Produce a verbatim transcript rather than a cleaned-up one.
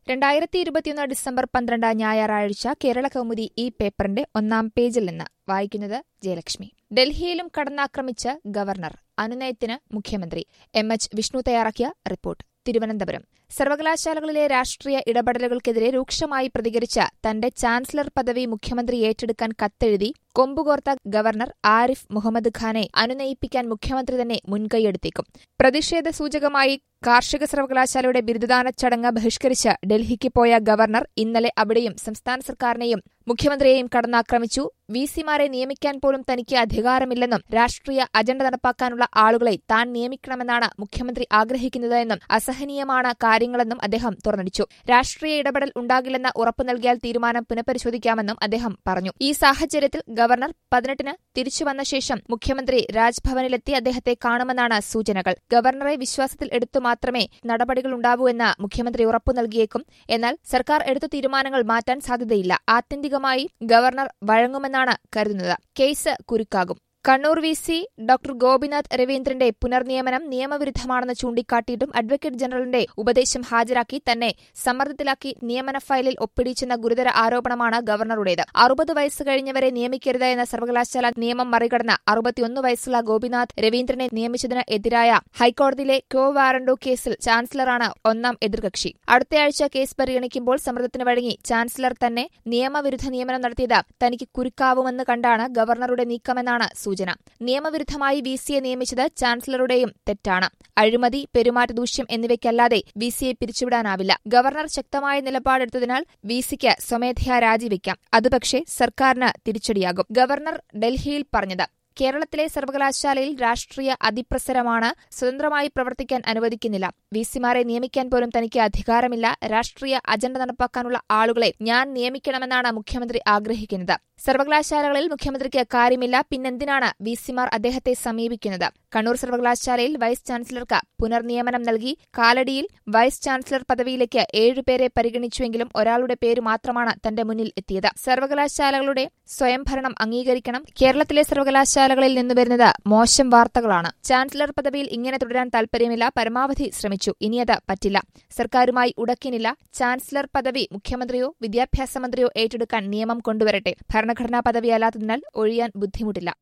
രണ്ടായിരത്തി ഇരുപത്തിയൊന്ന് ഡിസംബർ പന്ത്രണ്ട് ഞായറാഴ്ച കേരള കൗമുദി ഈ പേപ്പറിന്റെ ഒന്നാം പേജിൽ നിന്ന് വായിക്കുന്നത് ജയലക്ഷ്മി. ഡൽഹിയിലും കടന്നാക്രമിച്ച് ഗവർണർ, അനുനയത്തിന് മുഖ്യമന്ത്രി. എം എച്ച് വിഷ്ണു തയ്യാറാക്കിയ റിപ്പോർട്ട്. തിരുവനന്തപുരം. സർവകലാശാലകളിലെ രാഷ്ട്രീയ ഇടപെടലുകൾക്കെതിരെ രൂക്ഷമായി പ്രതികരിച്ച തന്റെ ചാൻസലർ പദവി മുഖ്യമന്ത്രി ഏറ്റെടുക്കാൻ കത്തെഴുതി കൊമ്പുകോർത്ത ഗവർണർ ആരിഫ് മുഹമ്മദ് ഖാനെ അനുനയിപ്പിക്കാൻ മുഖ്യമന്ത്രി തന്നെ മുൻകൈയെടുത്തേക്കും. പ്രതിഷേധ സൂചകമായി കാർഷിക സർവകലാശാലയുടെ ബിരുദദാന ചടങ്ങ് ബഹിഷ്കരിച്ച് ഡൽഹിക്ക് പോയ ഗവർണർ ഇന്നലെ അവിടെയും സംസ്ഥാന സർക്കാരിനെയും മുഖ്യമന്ത്രിയെയും കടന്നാക്രമിച്ചു. വിസിമാരെ നിയമിക്കാൻ പോലും തനിക്ക് അധികാരമില്ലെന്നും രാഷ്ട്രീയ അജണ്ട നടപ്പാക്കാനുള്ള ആളുകളെ താൻ നിയമിക്കണമെന്നാണ് മുഖ്യമന്ത്രി ആഗ്രഹിക്കുന്നതെന്നും അസഹനീയമാണ് കാര്യങ്ങളെന്നും അദ്ദേഹം തുറന്നടിച്ചു. രാഷ്ട്രീയ ഇടപെടൽ ഉണ്ടാകില്ലെന്ന് ഉറപ്പു നൽകിയാൽ തീരുമാനം പുനഃപരിശോധിക്കാമെന്നും അദ്ദേഹം പറഞ്ഞു. ഈ സാഹചര്യത്തിൽ ഗവർണർ പതിനെട്ടിന് തിരിച്ചുവന്ന ശേഷം മുഖ്യമന്ത്രി രാജ്ഭവനിലെത്തി അദ്ദേഹത്തെ കാണുമെന്നാണ് സൂചനകൾ. ഗവർണറെ വിശ്വാസത്തിൽ എടുത്തു മാത്രമേ നടപടികളുണ്ടാവൂ എന്ന് മുഖ്യമന്ത്രി ഉറപ്പു നൽകിയേക്കും. എന്നാൽ സർക്കാർ എടുത്ത തീരുമാനങ്ങൾ മാറ്റാൻ സാധ്യതയില്ല. ആത്യന്തികമായി ഗവർണർ വഴങ്ങുമെന്നാണ് കരുതുന്നത്. കേസ് കുരുക്കാകും. Kannur V C doctor Gopinath രവീന്ദ്രന്റെ പുനർനിയമനം നിയമവിരുദ്ധമാണെന്ന് ചൂണ്ടിക്കാട്ടിയിട്ടും അഡ്വക്കേറ്റ് ജനറലിന്റെ ഉപദേശം ഹാജരാക്കി തന്നെ സമ്മർദ്ദത്തിലാക്കി നിയമന ഫയലിൽ ഒപ്പിടിച്ചെന്ന ഗുരുതര ആരോപണമാണ് ഗവർണറുടേത്. അറുപത് വയസ്സ് കഴിഞ്ഞവരെ നിയമിക്കരുത് എന്ന സർവകലാശാല നിയമം മറികടന്ന് അറുപത്തിയൊന്ന് വയസ്സുള്ള ഗോപിനാഥ് രവീന്ദ്രനെ നിയമിച്ചതിന് എതിരായ ഹൈക്കോടതിയിലെ ക്വോ വാറന്റോ കേസിൽ ചാൻസലറാണ് ഒന്നാം എതിർകക്ഷി. അടുത്തയാഴ്ച കേസ് പരിഗണിക്കുമ്പോൾ സമ്മർദ്ദത്തിന് വഴങ്ങി ചാൻസലർ തന്നെ നിയമവിരുദ്ധ നിയമനം നടത്തിയത് തനിക്ക് കുരുക്കാവുമെന്ന് കണ്ടാണ് ഗവർണറുടെ നീക്കമെന്നാണ് സൂചന. നിയമവിരുദ്ധമായി വി സിയെ നിയമിച്ചത് ചാൻസലറുടെയും തെറ്റാണ്. അഴിമതി, പെരുമാറ്റദൂഷ്യം എന്നിവയ്ക്കല്ലാതെ വി സിയെ പിരിച്ചുവിടാനാവില്ല. ഗവർണർ ശക്തമായ നിലപാടെടുത്തതിനാൽ വി സിക്ക് സ്വമേധയാ രാജിവെക്കാം. അത് പക്ഷേ സർക്കാരിന് തിരിച്ചടിയാകും. ഗവർണർ ഡൽഹിയിൽ പറഞ്ഞത്: കേരളത്തിലെ സർവകലാശാലയിൽ രാഷ്ട്രീയ അതിപ്രസരമാണ്. സ്വതന്ത്രമായി പ്രവർത്തിക്കാൻ അനുവദിക്കുന്നില്ല. വിസിമാരെ നിയമിക്കാൻ പോലും തനിക്ക് അധികാരമില്ല. രാഷ്ട്രീയ അജണ്ട നടപ്പാക്കാനുള്ള ആളുകളെ ഞാൻ നിയമിക്കണമെന്നാണ് മുഖ്യമന്ത്രി ആഗ്രഹിക്കുന്നത്. സർവകലാശാലകളിൽ മുഖ്യമന്ത്രിക്ക് കാര്യമില്ല. പിന്നെന്തിനാണ് വിസിമാർ അദ്ദേഹത്തെ സമീപിക്കുന്നത്? കണ്ണൂർ സർവകലാശാലയിൽ വൈസ് ചാൻസലർക്ക് പുനർനിയമനം നൽകി. കാലടിയിൽ വൈസ് ചാൻസലർ പദവിയിലേക്ക് ഏഴുപേരെ പരിഗണിച്ചുവെങ്കിലും ഒരാളുടെ പേര് മാത്രമാണ് തന്റെ മുന്നിൽ എത്തിയത്. സർവകലാശാലകളുടെ സ്വയംഭരണം അംഗീകരിക്കണം. കേരളത്തിലെ സർവകലാശാലകളിൽ നിന്നുവരുന്നത് മോശം വാർത്തകളാണ്. ചാൻസലർ പദവിയിൽ ഇങ്ങനെ തുടരാൻ താൽപര്യമില്ല. പരമാവധി ശ്രമിച്ചു. ഇനിയത് പറ്റില്ല. സർക്കാരുമായി ഉടക്കിനില്ല. ചാൻസലർ പദവി മുഖ്യമന്ത്രിയോ വിദ്യാഭ്യാസ മന്ത്രിയോ ഏറ്റെടുക്കാൻ നിയമം കൊണ്ടുവരട്ടെ. ഭരണഘടനാ പദവിയല്ലാത്തതിനാൽ ഒഴിയാൻ ബുദ്ധിമുട്ടില്ല.